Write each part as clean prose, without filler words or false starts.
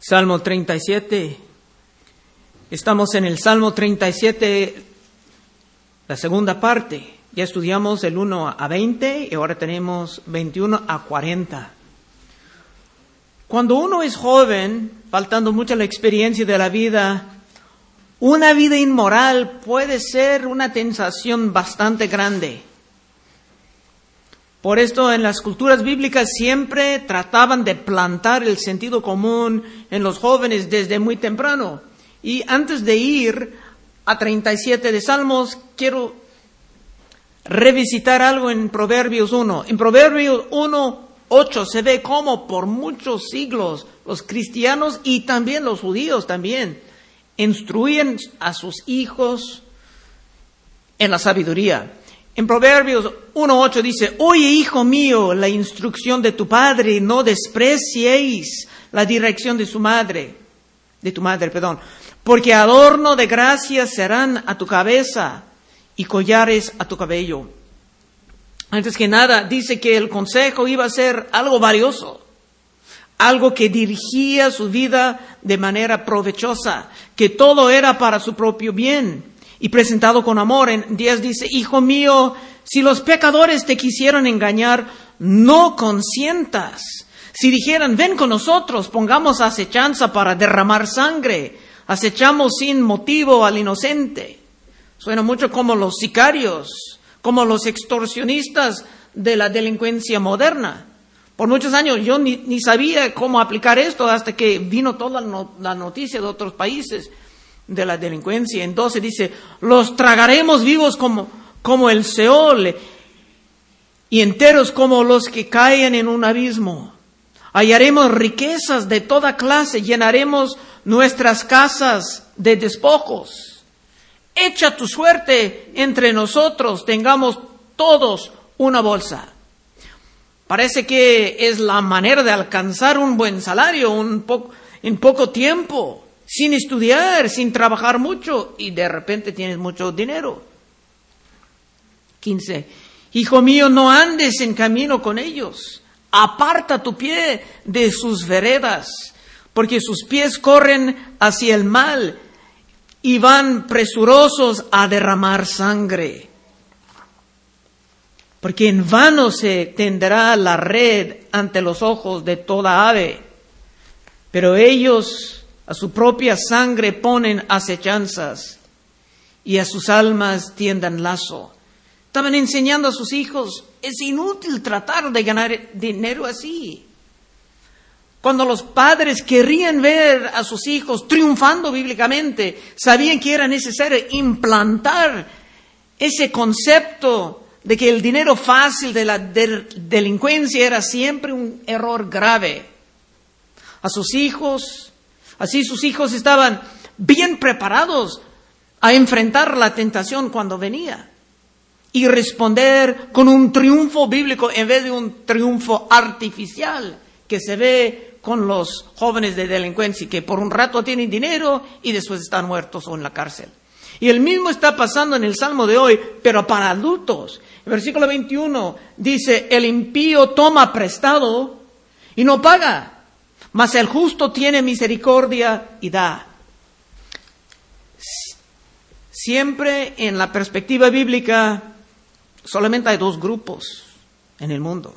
Salmo 37. Estamos en el Salmo 37, la segunda parte. Ya estudiamos el 1 a 20 y ahora tenemos 21 a 40. Cuando uno es joven, faltando mucho la experiencia de la vida, una vida inmoral puede ser una tentación bastante grande. Por esto en las culturas bíblicas siempre trataban de plantar el sentido común en los jóvenes desde muy temprano. Y antes de ir a 37 de Salmos, quiero revisitar algo en Proverbios 1. En Proverbios 1:8 se ve cómo por muchos siglos los cristianos y también los judíos también instruían a sus hijos en la sabiduría. En Proverbios 1:8 dice: Oye, hijo mío, la instrucción de tu padre, no despreciéis la dirección de tu madre, porque adorno de gracia serán a tu cabeza y collares a tu cabello. Antes que nada, dice que el consejo iba a ser algo valioso, algo que dirigía su vida de manera provechosa, que todo era para su propio bien y presentado con amor. En 10 dice: Hijo mío, si los pecadores te quisieron engañar, no consientas. Si dijeran: ven con nosotros, pongamos acechanza para derramar sangre, acechamos sin motivo al inocente. Suena mucho como los sicarios, como los extorsionistas de la delincuencia moderna. Por muchos años yo ni sabía cómo aplicar esto hasta que vino toda la noticia de otros países de la delincuencia. En 12 dice: los tragaremos vivos como el Seol y enteros como los que caen en un abismo. Hallaremos riquezas de toda clase, llenaremos nuestras casas de despojos. Echa tu suerte entre nosotros, tengamos todos una bolsa. Parece que es la manera de alcanzar un buen salario en poco tiempo, sin estudiar, sin trabajar mucho, y de repente tienes mucho dinero. 15. Hijo mío, no andes en camino con ellos. Aparta tu pie de sus veredas, porque sus pies corren hacia el mal y van presurosos a derramar sangre. Porque en vano se tenderá la red ante los ojos de toda ave, pero ellos a su propia sangre ponen acechanzas y a sus almas tiendan lazo. Estaban enseñando a sus hijos: es inútil tratar de ganar dinero así. Cuando los padres querían ver a sus hijos triunfando bíblicamente, sabían que era necesario implantar ese concepto de que el dinero fácil de la delincuencia era siempre un error grave. Así sus hijos estaban bien preparados a enfrentar la tentación cuando venía y responder con un triunfo bíblico en vez de un triunfo artificial que se ve con los jóvenes de delincuencia, que por un rato tienen dinero y después están muertos o en la cárcel. Y el mismo está pasando en el Salmo de hoy, pero para adultos. El versículo 21 dice: el impío toma prestado y no paga, mas el justo tiene misericordia y da. Siempre en la perspectiva bíblica solamente hay dos grupos en el mundo.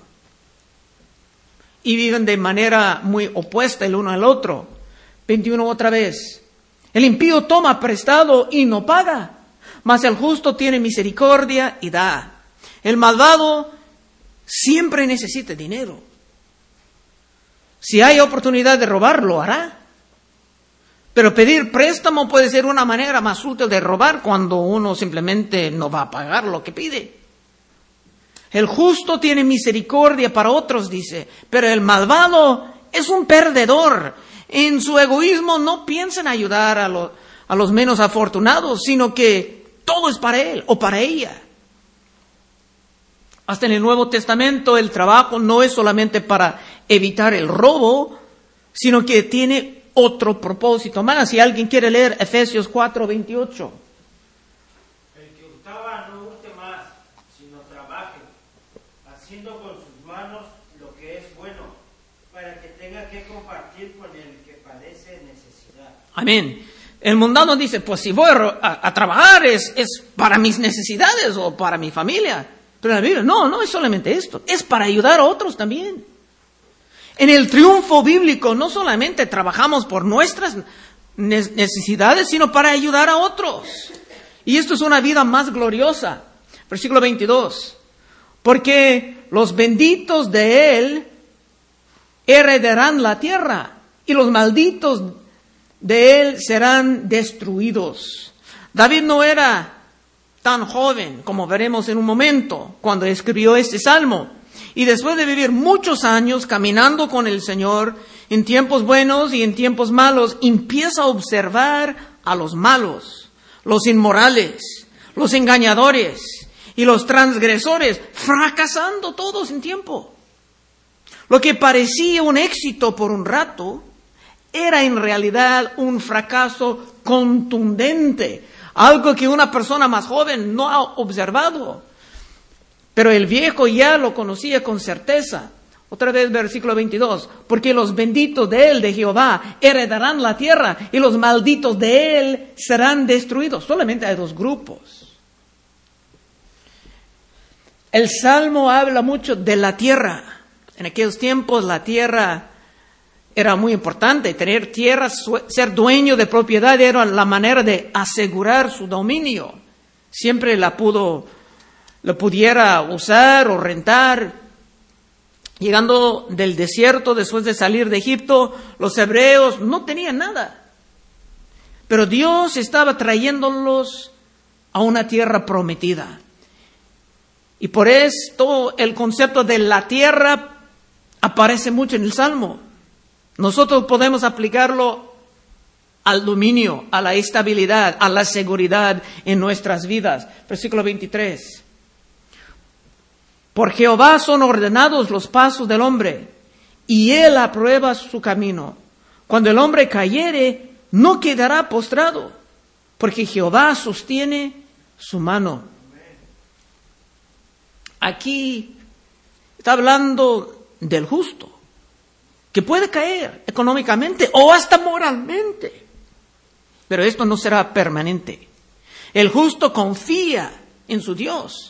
Y viven de manera muy opuesta el uno al otro. 21 otra vez. El impío toma prestado y no paga, mas el justo tiene misericordia y da. El malvado siempre necesita dinero. Si hay oportunidad de robar, lo hará. Pero pedir préstamo puede ser una manera más útil de robar cuando uno simplemente no va a pagar lo que pide. El justo tiene misericordia para otros, dice, pero el malvado es un perdedor. En su egoísmo no piensa en ayudar a los menos afortunados, sino que todo es para él o para ella. Hasta en el Nuevo Testamento el trabajo no es solamente para evitar el robo, sino que tiene otro propósito. Más, si alguien quiere leer Efesios 4:28. El que hurtaba no hurte más, sino trabaje, haciendo con sus manos lo que es bueno, para que tenga que compartir con el el que padece necesidad. Amén. El mundano dice, pues si voy a trabajar es para mis necesidades o para mi familia. Pero la Biblia, no es solamente esto, es para ayudar a otros también. En el triunfo bíblico no solamente trabajamos por nuestras necesidades, sino para ayudar a otros. Y esto es una vida más gloriosa. Versículo 22. Porque los benditos de él heredarán la tierra y los malditos de él serán destruidos. David no era tan joven, como veremos en un momento, cuando escribió este salmo. Y después de vivir muchos años caminando con el Señor, en tiempos buenos y en tiempos malos, empieza a observar a los malos, los inmorales, los engañadores y los transgresores, fracasando todos en tiempo. Lo que parecía un éxito por un rato, era en realidad un fracaso contundente, algo que una persona más joven no ha observado. Pero el viejo ya lo conocía con certeza. Otra vez versículo 22, porque los benditos de él, de Jehová, heredarán la tierra y los malditos de él serán destruidos. Solamente hay dos grupos. El Salmo habla mucho de la tierra. En aquellos tiempos la tierra era muy importante. Tener tierra, ser dueño de propiedad era la manera de asegurar su dominio. Siempre la pudiera usar o rentar. Llegando del desierto, después de salir de Egipto, los hebreos no tenían nada. Pero Dios estaba trayéndolos a una tierra prometida. Y por esto el concepto de la tierra aparece mucho en el Salmo. Nosotros podemos aplicarlo al dominio, a la estabilidad, a la seguridad en nuestras vidas. Versículo 23. Por Jehová son ordenados los pasos del hombre, y él aprueba su camino. Cuando el hombre cayere, no quedará postrado, porque Jehová sostiene su mano. Aquí está hablando del justo, que puede caer económicamente o hasta moralmente, pero esto no será permanente. El justo confía en su Dios,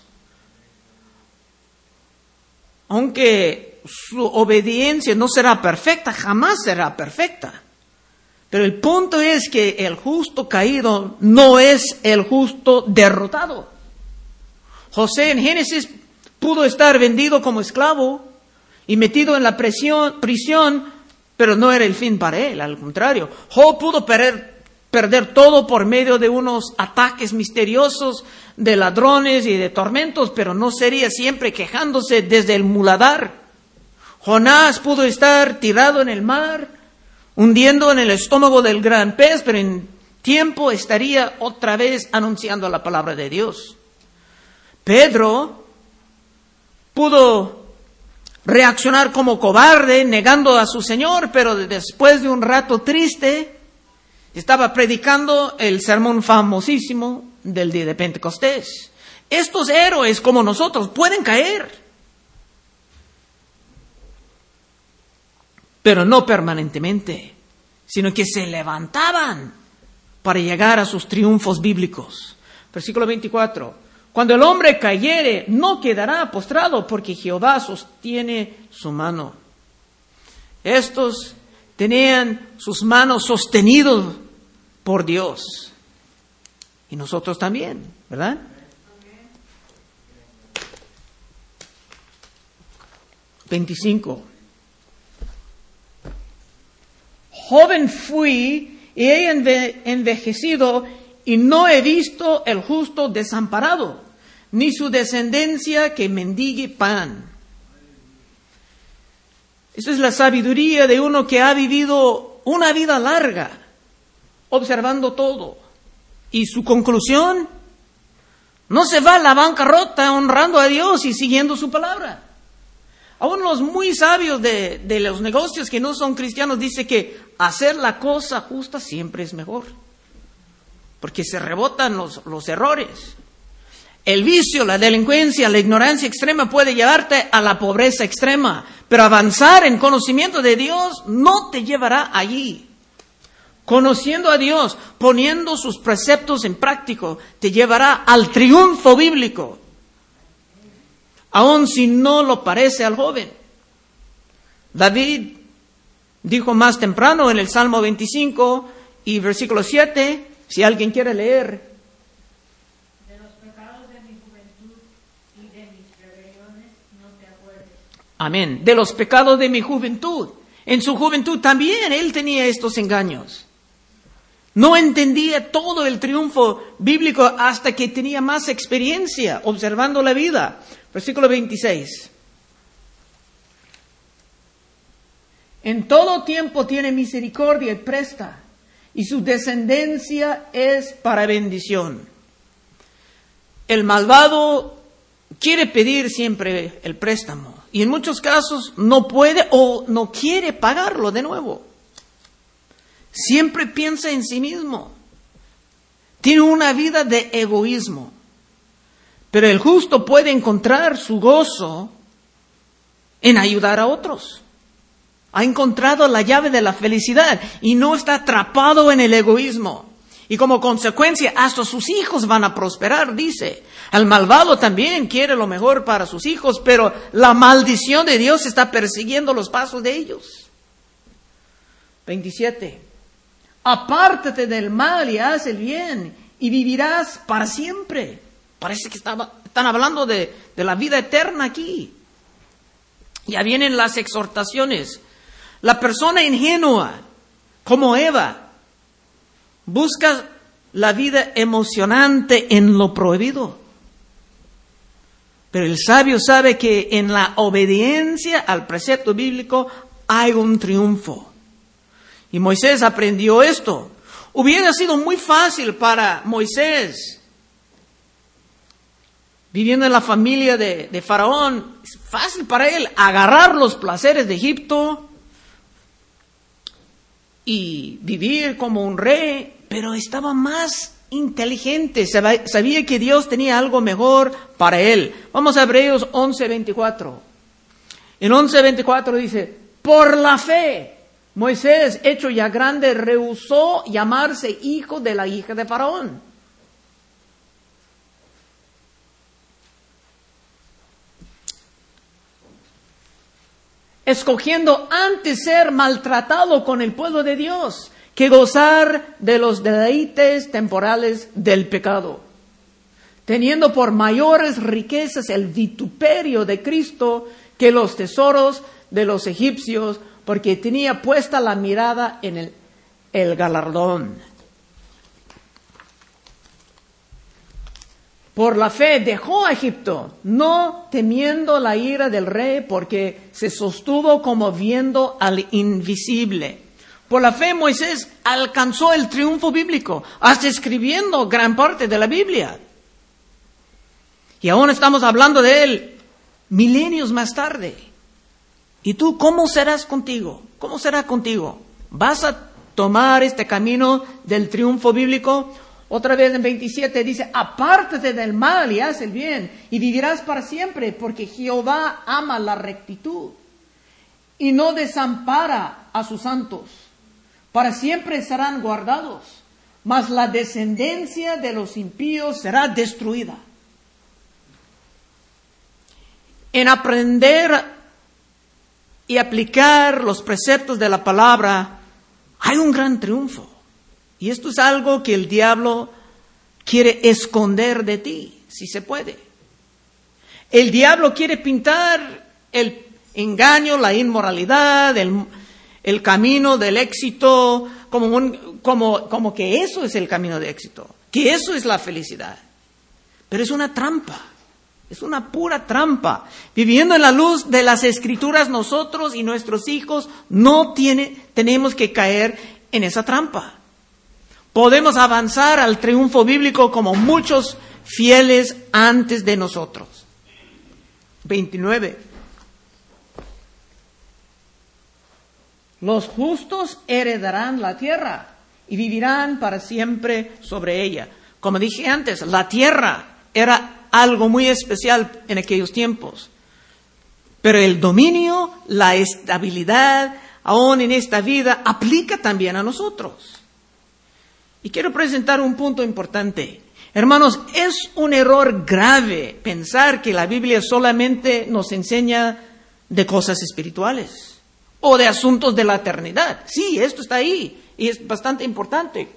aunque su obediencia no será perfecta, jamás será perfecta. Pero el punto es que el justo caído no es el justo derrotado. José en Génesis pudo estar vendido como esclavo y metido en la prisión, pero no era el fin para él, al contrario. Job pudo perder todo por medio de unos ataques misteriosos de ladrones y de tormentos, pero no sería siempre quejándose desde el muladar. Jonás pudo estar tirado en el mar, hundiendo en el estómago del gran pez, pero en tiempo estaría otra vez anunciando la palabra de Dios. Pedro pudo reaccionar como cobarde, negando a su Señor, pero después de un rato triste, estaba predicando el sermón famosísimo del día de Pentecostés. Estos héroes como nosotros pueden caer, pero no permanentemente, sino que se levantaban para llegar a sus triunfos bíblicos. Versículo 24. Cuando el hombre cayere, no quedará postrado, porque Jehová sostiene su mano. Estos tenían sus manos sostenidos por Dios. Y nosotros también, ¿verdad? (25) Joven fui y he envejecido y no he visto el justo desamparado, ni su descendencia que mendigue pan. Esa es la sabiduría de uno que ha vivido una vida larga, observando todo. Y su conclusión, no se va a la bancarrota honrando a Dios y siguiendo su palabra. Aún los muy sabios de los negocios que no son cristianos dicen que hacer la cosa justa siempre es mejor, porque se rebotan los errores. El vicio, la delincuencia, la ignorancia extrema puede llevarte a la pobreza extrema, pero avanzar en conocimiento de Dios no te llevará allí. Conociendo a Dios, poniendo sus preceptos en práctica, te llevará al triunfo bíblico, aun si no lo parece al joven. David dijo más temprano en el Salmo 25 y versículo 7, si alguien quiere leer: de los pecados de mi juventud y de mis rebeliones no te acuerdes. Amén. De los pecados de mi juventud. En su juventud también él tenía estos engaños. No entendía todo el triunfo bíblico hasta que tenía más experiencia observando la vida. Versículo 26. En todo tiempo tiene misericordia y presta, y su descendencia es para bendición. El malvado quiere pedir siempre el préstamo, y en muchos casos no puede o no quiere pagarlo de nuevo. Siempre piensa en sí mismo. Tiene una vida de egoísmo. Pero el justo puede encontrar su gozo en ayudar a otros. Ha encontrado la llave de la felicidad y no está atrapado en el egoísmo. Y como consecuencia, hasta sus hijos van a prosperar, dice. El malvado también quiere lo mejor para sus hijos, pero la maldición de Dios está persiguiendo los pasos de ellos. 27. Apártate del mal y haz el bien, y vivirás para siempre. Parece que están hablando de la vida eterna aquí. Ya vienen las exhortaciones. La persona ingenua, como Eva, busca la vida emocionante en lo prohibido. Pero el sabio sabe que en la obediencia al precepto bíblico hay un triunfo. Y Moisés aprendió esto. Hubiera sido muy fácil para Moisés, viviendo en la familia de Faraón, es fácil para él agarrar los placeres de Egipto y vivir como un rey, pero estaba más inteligente, sabía que Dios tenía algo mejor para él. Vamos a Hebreos 11:24. En 11:24 dice: por la fe, Moisés, hecho ya grande, rehusó llamarse hijo de la hija de Faraón. Escogiendo antes ser maltratado con el pueblo de Dios que gozar de los deleites temporales del pecado, teniendo por mayores riquezas el vituperio de Cristo que los tesoros de los egipcios, porque tenía puesta la mirada en el galardón. Por la fe dejó a Egipto, no temiendo la ira del rey, porque se sostuvo como viendo al invisible. Por la fe Moisés alcanzó el triunfo bíblico, hasta escribiendo gran parte de la Biblia. Y aún estamos hablando de él milenios más tarde. ¿Y tú cómo serás contigo? ¿Cómo será contigo? ¿Vas a tomar este camino del triunfo bíblico? Otra vez en 27 dice: apártate del mal y haz el bien, y vivirás para siempre, porque Jehová ama la rectitud y no desampara a sus santos. Para siempre serán guardados, mas la descendencia de los impíos será destruida. En aprender y aplicar los preceptos de la palabra hay un gran triunfo. Y esto es algo que el diablo quiere esconder de ti, si se puede. El diablo quiere pintar el engaño, la inmoralidad, el camino del éxito, como que eso es el camino de éxito, que eso es la felicidad. Pero es una trampa. Es una pura trampa. Viviendo en la luz de las Escrituras, nosotros y nuestros hijos no tenemos que caer en esa trampa. Podemos avanzar al triunfo bíblico como muchos fieles antes de nosotros. 29. Los justos heredarán la tierra y vivirán para siempre sobre ella. Como dije antes, la tierra era algo muy especial en aquellos tiempos. Pero el dominio, la estabilidad, aún en esta vida, aplica también a nosotros. Y quiero presentar un punto importante. Hermanos, es un error grave pensar que la Biblia solamente nos enseña de cosas espirituales o de asuntos de la eternidad. Sí, esto está ahí y es bastante importante.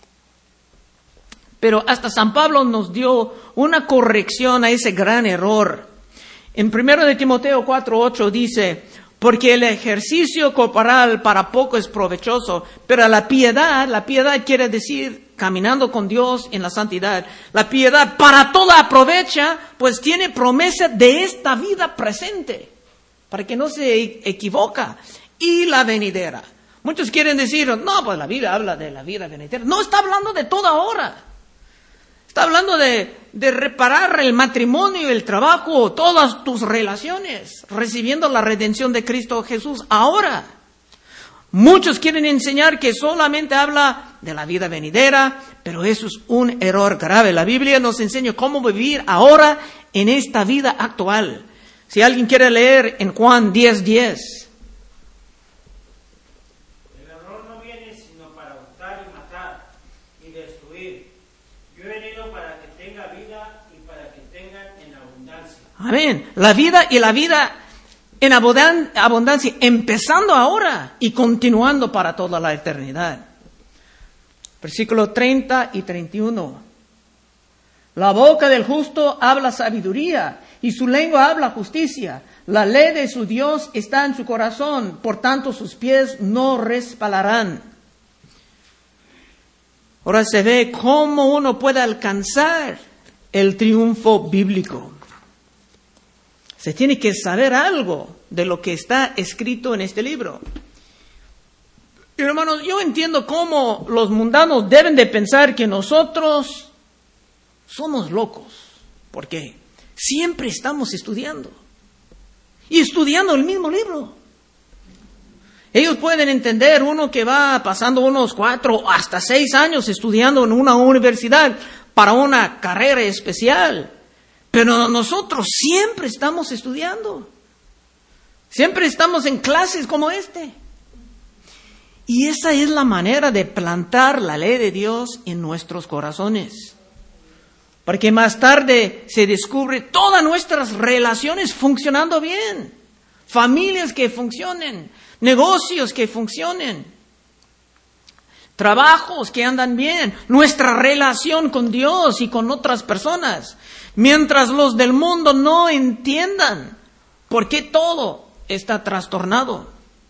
Pero hasta San Pablo nos dio una corrección a ese gran error. En 1 de Timoteo 4:8 dice: porque el ejercicio corporal para poco es provechoso, pero la piedad quiere decir caminando con Dios en la santidad. La piedad para toda aprovecha, pues tiene promesa de esta vida presente, para que no se equivoca, y la venidera. Muchos quieren decir, no, pues la Biblia habla de la vida venidera. No, está hablando de toda hora. Está hablando de reparar el matrimonio, el trabajo, todas tus relaciones, recibiendo la redención de Cristo Jesús ahora. Muchos quieren enseñar que solamente habla de la vida venidera, pero eso es un error grave. La Biblia nos enseña cómo vivir ahora en esta vida actual. Si alguien quiere leer en Juan 10:10. El ladrón no viene sino para hurtar y matar y destruir. Yo he venido para que tenga vida y para que tengan en abundancia. Amén. La vida y la vida en abundancia, empezando ahora y continuando para toda la eternidad. Versículos 30 y 31. La boca del justo habla sabiduría y su lengua habla justicia. La ley de su Dios está en su corazón, por tanto sus pies no resbalarán. Ahora se ve cómo uno puede alcanzar el triunfo bíblico. Se tiene que saber algo de lo que está escrito en este libro. Y hermanos, yo entiendo cómo los mundanos deben de pensar que nosotros somos locos. ¿Por qué? Siempre estamos estudiando. Y estudiando el mismo libro. Ellos pueden entender uno que va pasando unos 4 hasta 6 años estudiando en una universidad para una carrera especial. Pero nosotros siempre estamos estudiando. Siempre estamos en clases como este. Y esa es la manera de plantar la ley de Dios en nuestros corazones. Porque más tarde se descubre todas nuestras relaciones funcionando bien. Familias que funcionen, negocios que funcionen, trabajos que andan bien, nuestra relación con Dios y con otras personas. Mientras los del mundo no entiendan por qué todo está trastornado.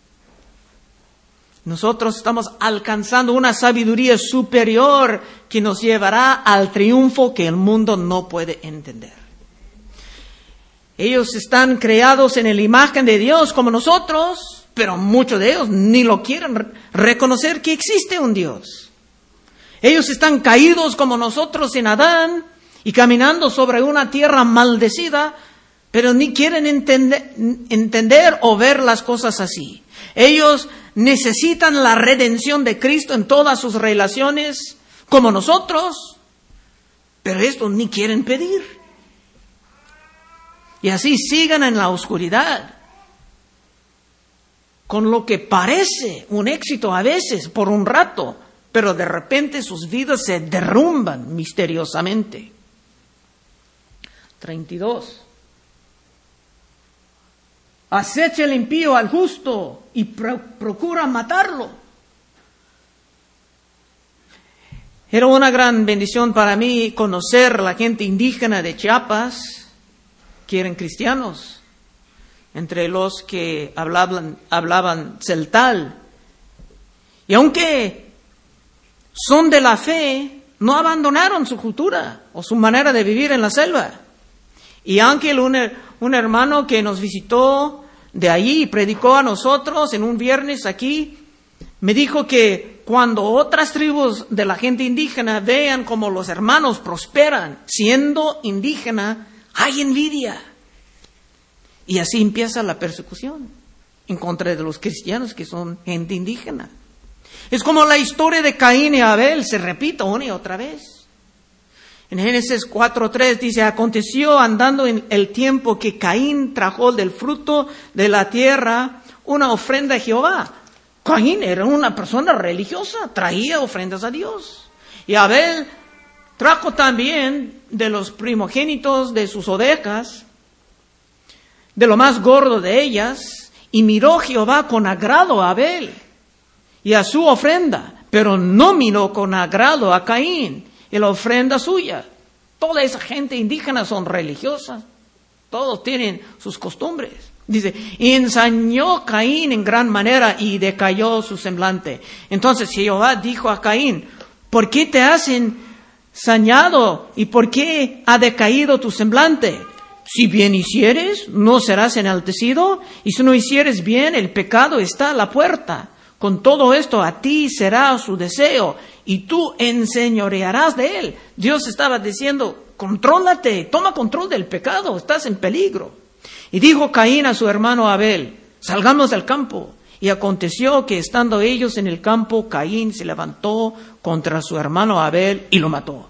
Nosotros estamos alcanzando una sabiduría superior que nos llevará al triunfo que el mundo no puede entender. Ellos están creados en la imagen de Dios como nosotros, pero muchos de ellos ni lo quieren reconocer que existe un Dios. Ellos están caídos como nosotros en Adán y caminando sobre una tierra maldecida, pero ni quieren entender o ver las cosas así. Ellos necesitan la redención de Cristo en todas sus relaciones, como nosotros, pero esto ni quieren pedir. Y así sigan en la oscuridad, con lo que parece un éxito a veces por un rato, pero de repente sus vidas se derrumban misteriosamente. 32. Acecha el impío al justo y procura matarlo. Era una gran bendición para mí conocer a la gente indígena de Chiapas, que eran cristianos, entre los que hablaban celtal. Y aunque son de la fe, no abandonaron su cultura o su manera de vivir en la selva. Y Ángel, un hermano que nos visitó de allí y predicó a nosotros en un viernes aquí, me dijo que cuando otras tribus de la gente indígena vean cómo los hermanos prosperan siendo indígena, hay envidia. Y así empieza la persecución en contra de los cristianos que son gente indígena. Es como la historia de Caín y Abel se repite una y otra vez. En Génesis 4:3 dice, aconteció andando en el tiempo que Caín trajo del fruto de la tierra una ofrenda a Jehová. Caín era una persona religiosa, traía ofrendas a Dios. Y Abel trajo también de los primogénitos de sus ovejas, de lo más gordo de ellas, y miró Jehová con agrado a Abel y a su ofrenda, pero no miró con agrado a Caín y la ofrenda suya. Toda esa gente indígena son religiosas, todos tienen sus costumbres. Dice, y ensañó Caín en gran manera y decayó su semblante. Entonces Jehová dijo a Caín, ¿por qué te has ensañado y por qué ha decaído tu semblante? Si bien hicieres, no serás enaltecido, y si no hicieres bien, el pecado está a la puerta. Con todo esto a ti será su deseo, y tú enseñorearás de él. Dios estaba diciendo, contrólate, toma control del pecado, estás en peligro. Y dijo Caín a su hermano Abel, salgamos al campo. Y aconteció que estando ellos en el campo, Caín se levantó contra su hermano Abel y lo mató.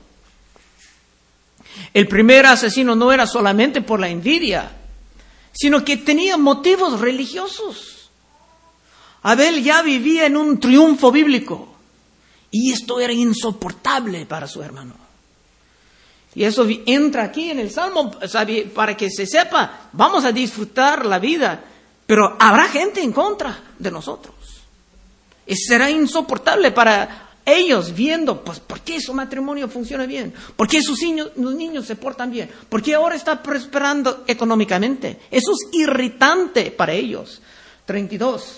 El primer asesino no era solamente por la envidia, sino que tenía motivos religiosos. Abel ya vivía en un triunfo bíblico y esto era insoportable para su hermano. Y eso entra aquí en el Salmo para que se sepa, vamos a disfrutar la vida, pero habrá gente en contra de nosotros. Y será insoportable para ellos viendo, pues, ¿por qué su matrimonio funciona bien? ¿Por qué los niños se portan bien? ¿Por qué ahora está prosperando económicamente? Eso es irritante para ellos. 32.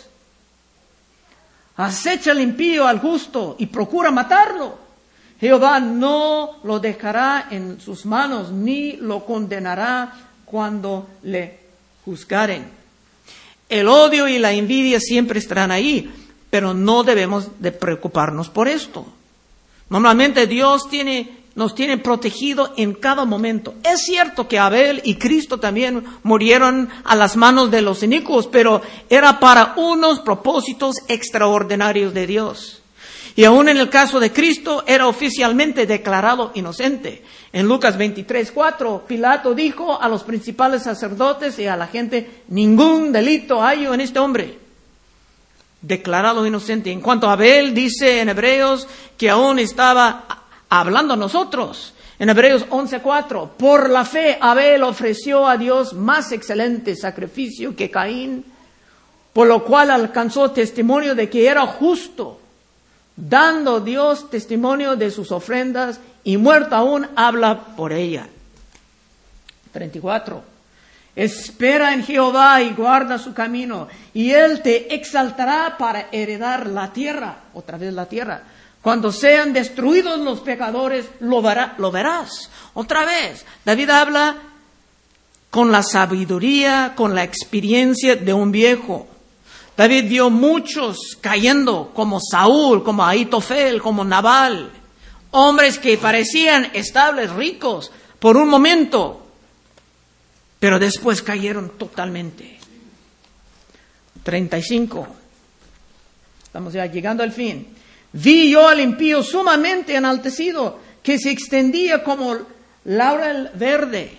Acecha al impío al justo y procura matarlo. Jehová no lo dejará en sus manos, ni lo condenará cuando le juzgaren. El odio y la envidia siempre estarán ahí, pero no debemos de preocuparnos por esto. Normalmente Dios nos tiene protegido en cada momento. Es cierto que Abel y Cristo también murieron a las manos de los inicuos, pero era para unos propósitos extraordinarios de Dios. Y aún en el caso de Cristo era oficialmente declarado inocente. En Lucas 23:4, Pilato dijo a los principales sacerdotes y a la gente, ningún delito hallo en este hombre. Declarado inocente. En cuanto a Abel, dice en Hebreos que aún estaba hablando a nosotros. En Hebreos 11:4, por la fe Abel ofreció a Dios más excelente sacrificio que Caín, por lo cual alcanzó testimonio de que era justo, dando Dios testimonio de sus ofrendas, y muerto aún habla por ella. 34. Espera en Jehová y guarda su camino, y Él te exaltará para heredar la tierra. Otra vez la tierra. Cuando sean destruidos los pecadores, lo verás. Otra vez, David habla con la sabiduría, con la experiencia de un viejo. David vio muchos cayendo, como Saúl, como Ahitofel, como Nabal. Hombres que parecían estables, ricos, por un momento, pero después cayeron totalmente. 35. Estamos ya llegando al fin. Vi yo al impío sumamente enaltecido, que se extendía como laurel verde.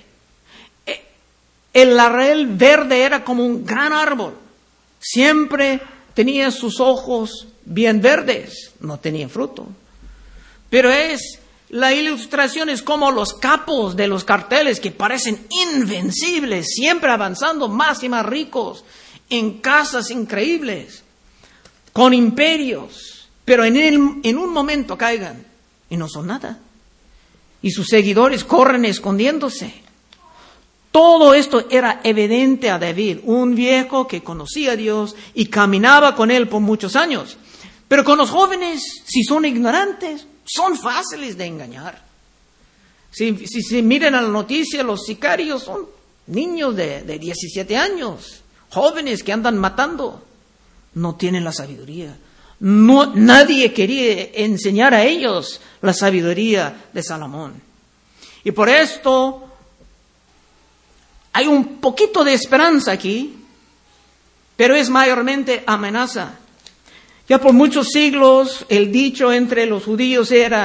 El laurel verde era como un gran árbol. Siempre tenía sus ojos bien verdes, no tenía fruto. Pero la ilustración es como los capos de los carteles que parecen invencibles, siempre avanzando más y más ricos, en casas increíbles, con imperios, pero en un momento caigan y no son nada. Y sus seguidores corren escondiéndose. Todo esto era evidente a David, un viejo que conocía a Dios y caminaba con él por muchos años. Pero con los jóvenes, si son ignorantes, son fáciles de engañar. Si miran a la noticia, los sicarios son niños de 17 años, jóvenes que andan matando. No tienen la sabiduría. Nadie quería enseñar a ellos la sabiduría de Salomón. Y por esto hay un poquito de esperanza aquí, pero es mayormente amenaza. Ya por muchos siglos el dicho entre los judíos era,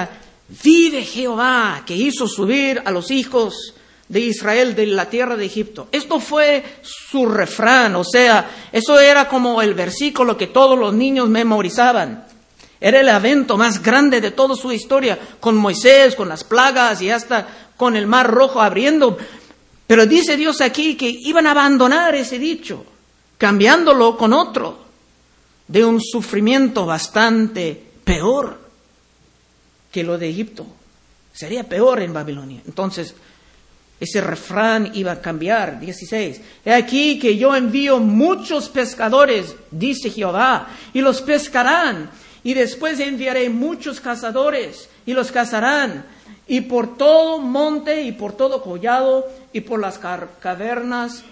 vive Jehová, que hizo subir a los hijos de Israel de la tierra de Egipto. Esto fue su refrán, o sea, eso era como el versículo que todos los niños memorizaban. Era el evento más grande de toda su historia, con Moisés, con las plagas y hasta con el mar rojo abriendo. Pero dice Dios aquí que iban a abandonar ese dicho, cambiándolo con otro, de un sufrimiento bastante peor que lo de Egipto. Sería peor en Babilonia. Entonces, ese refrán iba a cambiar. 16. He aquí que yo envío muchos pescadores, dice Jehová, y los pescarán. Y después enviaré muchos cazadores, y los cazarán. Y por todo monte, y por todo collado, y por las cavernas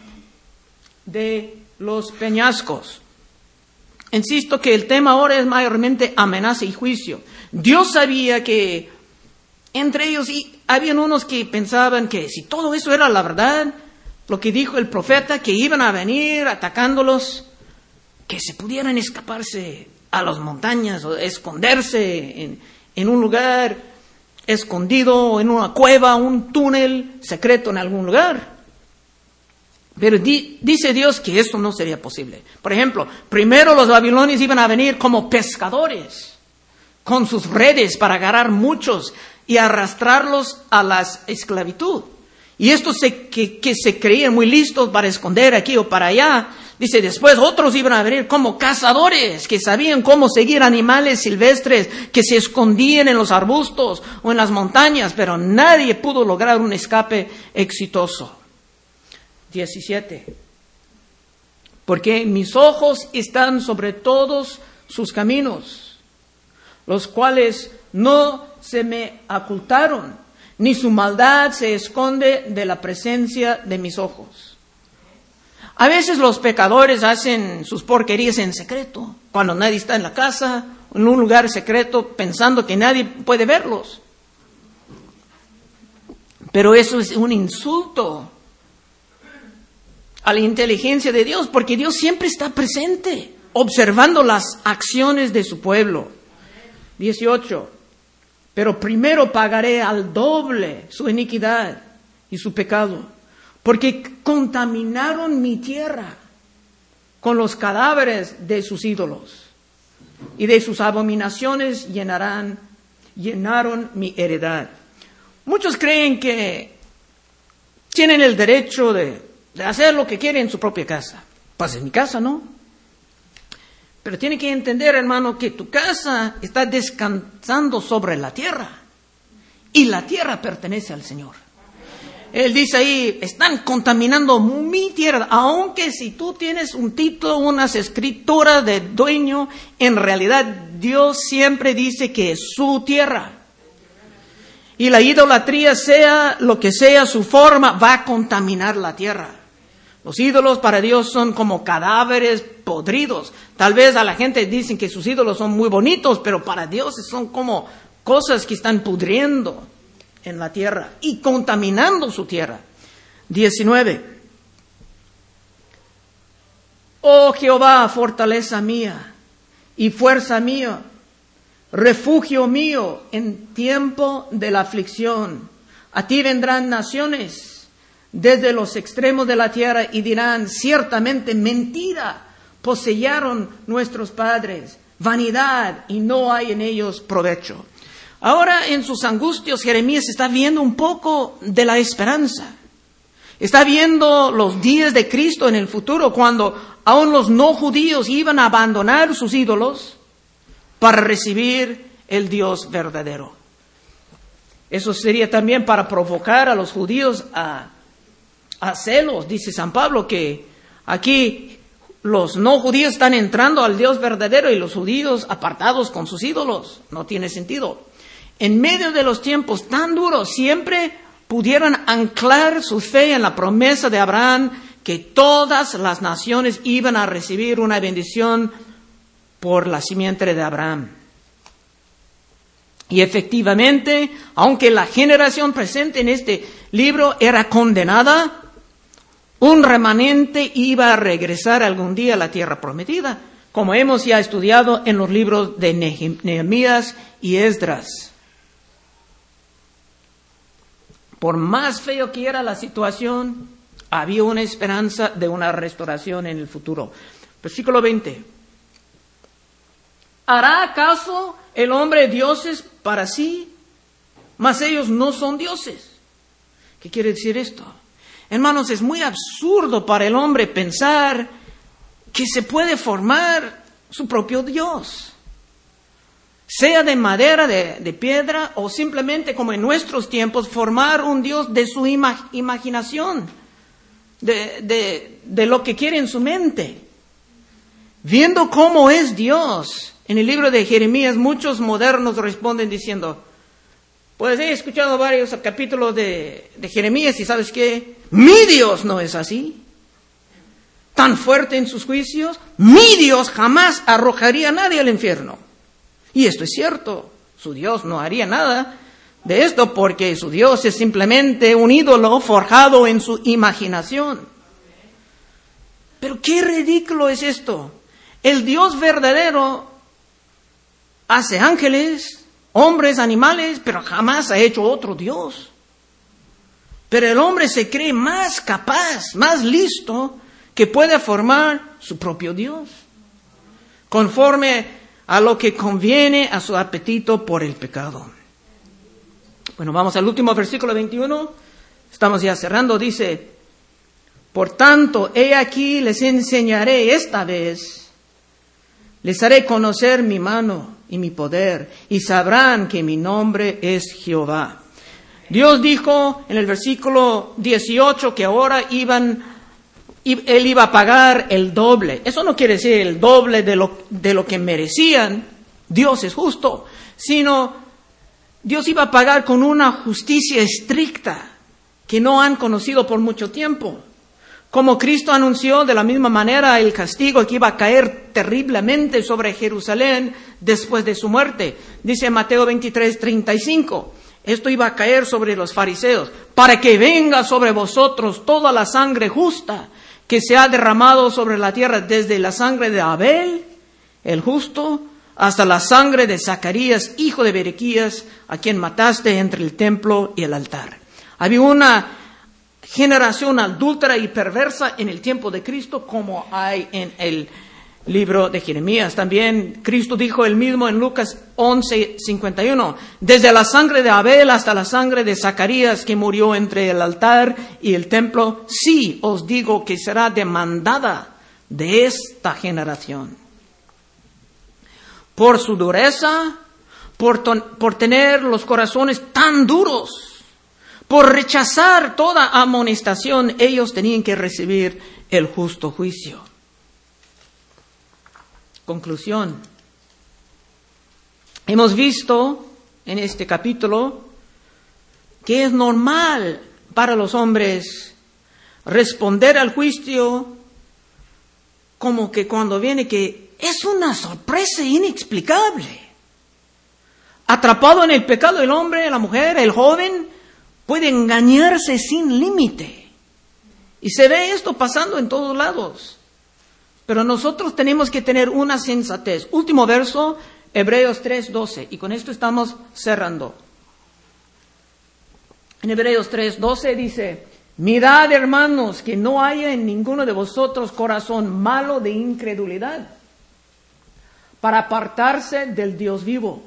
de los peñascos. Insisto que el tema ahora es mayormente amenaza y juicio. Dios sabía que entre ellos habían unos que pensaban que si todo eso era la verdad, lo que dijo el profeta, que iban a venir atacándolos, que se pudieran escaparse a las montañas o esconderse en un lugar escondido, en una cueva, un túnel secreto en algún lugar. Pero dice Dios que esto no sería posible. Por ejemplo, primero los babilonios iban a venir como pescadores, con sus redes para agarrar muchos y arrastrarlos a la esclavitud. Y estos que se creían muy listos para esconder aquí o para allá, dice después otros iban a venir como cazadores, que sabían cómo seguir animales silvestres, que se escondían en los arbustos o en las montañas, pero nadie pudo lograr un escape exitoso. 17. Porque mis ojos están sobre todos sus caminos, los cuales no se me ocultaron, ni su maldad se esconde de la presencia de mis ojos. A veces los pecadores hacen sus porquerías en secreto, cuando nadie está en la casa, en un lugar secreto, pensando que nadie puede verlos. Pero eso es un insulto a la inteligencia de Dios, porque Dios siempre está presente, observando las acciones de su pueblo. 18. Pero primero pagaré al doble su iniquidad y su pecado, porque contaminaron mi tierra con los cadáveres de sus ídolos, y de sus abominaciones llenaron mi heredad. Muchos creen que tienen el derecho de hacer lo que quieren en su propia casa. Pues en mi casa, ¿no? Pero tiene que entender, hermano, que tu casa está descansando sobre la tierra. Y la tierra pertenece al Señor. Él dice ahí, están contaminando mi tierra. Aunque si tú tienes un título, unas escrituras de dueño, en realidad Dios siempre dice que es su tierra. Y la idolatría, sea lo que sea su forma, va a contaminar la tierra. Los ídolos para Dios son como cadáveres podridos. Tal vez a la gente dicen que sus ídolos son muy bonitos, pero para Dios son como cosas que están pudriendo en la tierra y contaminando su tierra. 19. Oh Jehová, fortaleza mía y fuerza mía, refugio mío en tiempo de la aflicción. A ti vendrán naciones desde los extremos de la tierra y dirán, ciertamente mentira poseyeron nuestros padres, vanidad, y no hay en ellos provecho. Ahora en sus angustias Jeremías está viendo un poco de la esperanza. Está viendo los días de Cristo en el futuro, cuando aún los no judíos iban a abandonar sus ídolos para recibir el Dios verdadero. Eso sería también para provocar a los judíos a celos. Dice San Pablo que aquí los no judíos están entrando al Dios verdadero y los judíos apartados con sus ídolos. No tiene sentido. En medio de los tiempos tan duros, siempre pudieron anclar su fe en la promesa de Abraham, que todas las naciones iban a recibir una bendición por la simiente de Abraham. Y efectivamente, aunque la generación presente en este libro era condenada, un remanente iba a regresar algún día a la tierra prometida, como hemos ya estudiado en los libros de Nehemías y Esdras. Por más feo que era la situación, había una esperanza de una restauración en el futuro. Versículo 20. ¿Hará acaso el hombre dioses para sí? Mas ellos no son dioses. ¿Qué quiere decir esto? Hermanos, es muy absurdo para el hombre pensar que se puede formar su propio Dios. Sea de madera, de piedra, o simplemente como en nuestros tiempos, formar un Dios de su imaginación, de lo que quiere en su mente. Viendo cómo es Dios, en el libro de Jeremías, muchos modernos responden diciendo, pues he escuchado varios capítulos de Jeremías y ¿sabes qué? Mi Dios no es así. Tan fuerte en sus juicios, mi Dios jamás arrojaría a nadie al infierno. Y esto es cierto, su Dios no haría nada de esto porque su Dios es simplemente un ídolo forjado en su imaginación. Pero qué ridículo es esto. El Dios verdadero hace ángeles, hombres, animales, pero jamás ha hecho otro Dios. Pero el hombre se cree más capaz, más listo, que puede formar su propio Dios, conforme a lo que conviene a su apetito por el pecado. Bueno, vamos al último versículo 21. Estamos ya cerrando. Dice, por tanto, he aquí les enseñaré esta vez, les haré conocer mi mano y mi poder, y sabrán que mi nombre es Jehová. Dios dijo en el versículo 18 que ahora Él iba a pagar el doble. Eso no quiere decir el doble de lo que merecían. Dios es justo. Sino Dios iba a pagar con una justicia estricta que no han conocido por mucho tiempo. Como Cristo anunció de la misma manera el castigo que iba a caer terriblemente sobre Jerusalén después de su muerte. Dice Mateo 23:35. Esto iba a caer sobre los fariseos, para que venga sobre vosotros toda la sangre justa que se ha derramado sobre la tierra, desde la sangre de Abel, el justo, hasta la sangre de Zacarías, hijo de Berequías, a quien mataste entre el templo y el altar. Había una generación adúltera y perversa en el tiempo de Cristo, como hay en el libro de Jeremías. También Cristo dijo él mismo en Lucas 11:51, desde la sangre de Abel hasta la sangre de Zacarías que murió entre el altar y el templo, sí os digo que será demandada de esta generación. Por su dureza, por tener los corazones tan duros, por rechazar toda amonestación, ellos tenían que recibir el justo juicio. Conclusión. Hemos visto en este capítulo que es normal para los hombres responder al juicio como que cuando viene que es una sorpresa inexplicable. Atrapado en el pecado el hombre, la mujer, el joven puede engañarse sin límite. Y se ve esto pasando en todos lados. Pero nosotros tenemos que tener una sensatez. Último verso, Hebreos 3:12. Y con esto estamos cerrando. En Hebreos 3:12 dice, mirad, hermanos, que no haya en ninguno de vosotros corazón malo de incredulidad, para apartarse del Dios vivo.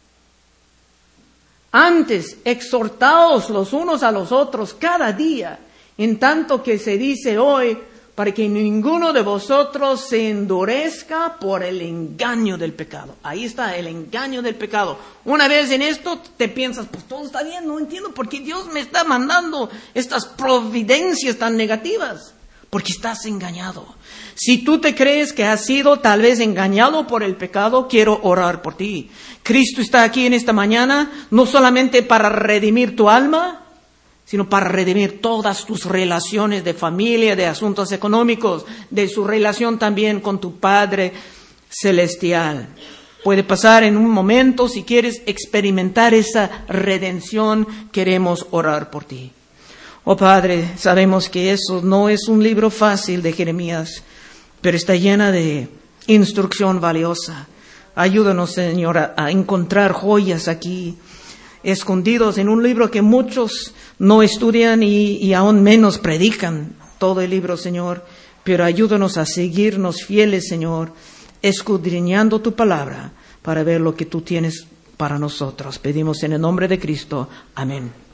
Antes, exhortaos los unos a los otros cada día, en tanto que se dice hoy, para que ninguno de vosotros se endurezca por el engaño del pecado. Ahí está, el engaño del pecado. Una vez en esto te piensas, pues todo está bien, no entiendo por qué Dios me está mandando estas providencias tan negativas. Porque estás engañado. Si tú te crees que has sido tal vez engañado por el pecado, quiero orar por ti. Cristo está aquí en esta mañana, no solamente para redimir tu alma, sino para redimir todas tus relaciones de familia, de asuntos económicos, de su relación también con tu Padre Celestial. Puede pasar en un momento, si quieres experimentar esa redención, queremos orar por ti. Oh Padre, sabemos que eso no es un libro fácil de Jeremías, pero está llena de instrucción valiosa. Ayúdanos, Señor, a encontrar joyas aquí. escondidos en un libro que muchos no estudian y aún menos predican todo el libro, Señor. Pero ayúdanos a seguirnos fieles, Señor, escudriñando tu palabra para ver lo que tú tienes para nosotros. Pedimos en el nombre de Cristo. Amén.